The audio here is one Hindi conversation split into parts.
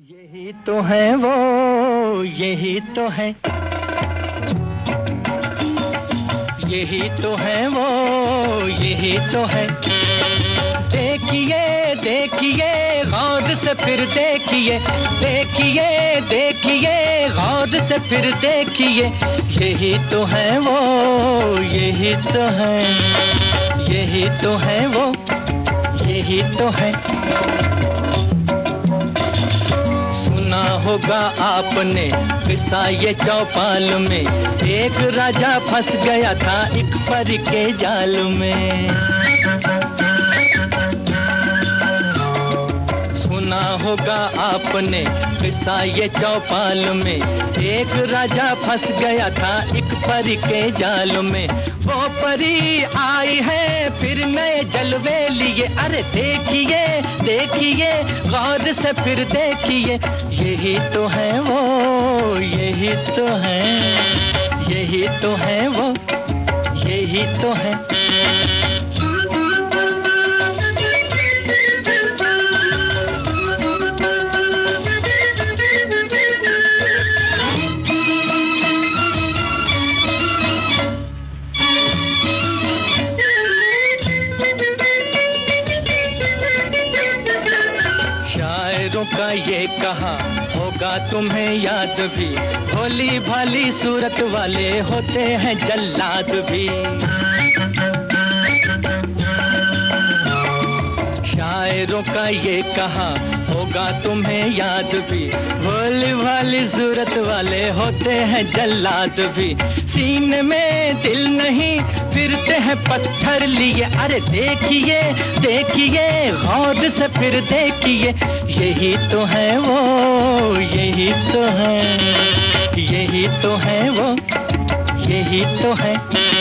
यही तो है वो, यही तो है, यही तो है वो, यही तो है। देखिए देखिए गौर से फिर देखिए, देखिए देखिए गौर से फिर देखिए। यही तो है वो, यही तो है, यही तो है वो, यही तो है। सुना होगा आपने किस्सा ये चौपाल में, एक राजा फंस गया था एक परी के जाल में। सुना होगा आपने किस्सा ये चौपाल में, एक राजा फंस गया था एक परी के जाल में। वो परी आई है फिर नए जलवे लिए, अरे देखिए देखिए गौर से फिर देखिए। यही तो है वो, यही तो है, यही तो है वो, यही तो है। शायरों का ये कहा होगा तुम्हें याद भी, भोली भाली सूरत वाले होते हैं जल्लाद भी। शायरों का ये कहा होगा तुम्हें याद भी, भोली भाली सूरत वाले होते हैं जल्लाद भी। सीने में दिल नहीं फिरते हैं पत्थर लिए, अरे देखिए देखिए गौर से फिर देखिए। यही तो है वो, यही तो है, यही तो है वो, यही तो है।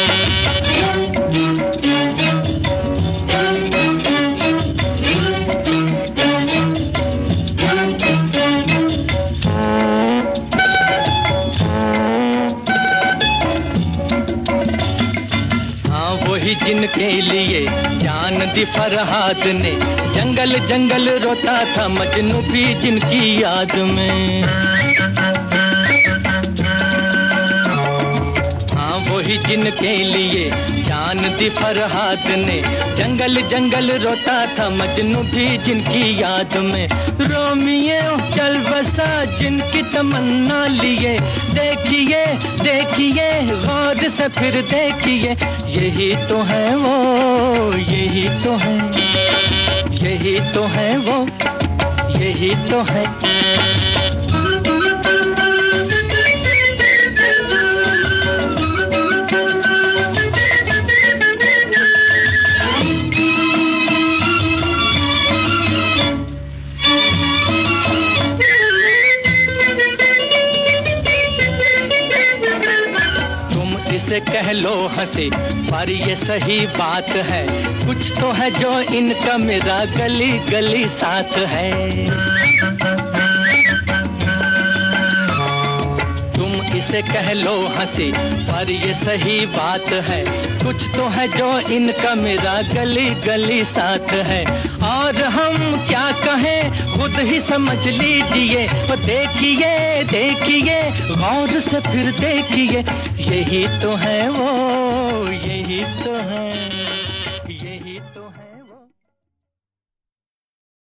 वही जिनके लिए जान दी फरहाद ने, जंगल जंगल रोता था मजनू भी जिनकी याद में। हाँ वही जिनके लिए जान दी फरहाद ने, जंगल जंगल रोता था मजनू भी जिनकी याद में। रोमियो चल बसा जिनकी तमन्ना लिए, देखिए देखिए गौर से फिर देखिए। यही तो है वो, यही तो है, यही तो है वो, यही तो है। इसे कह लो हंसी पर ये सही बात है, कुछ तो है जो इनका मेरा गली गली साथ है। तुम इसे कह लो हंसी पर ये सही बात है, कुछ तो है जो इनका मेरा गली गली साथ है। और हम क्या कहें खुद ही समझ लीजिए, तो देखिए देखिए गौर से फिर देखिए। यही तो है वो, यही तो है।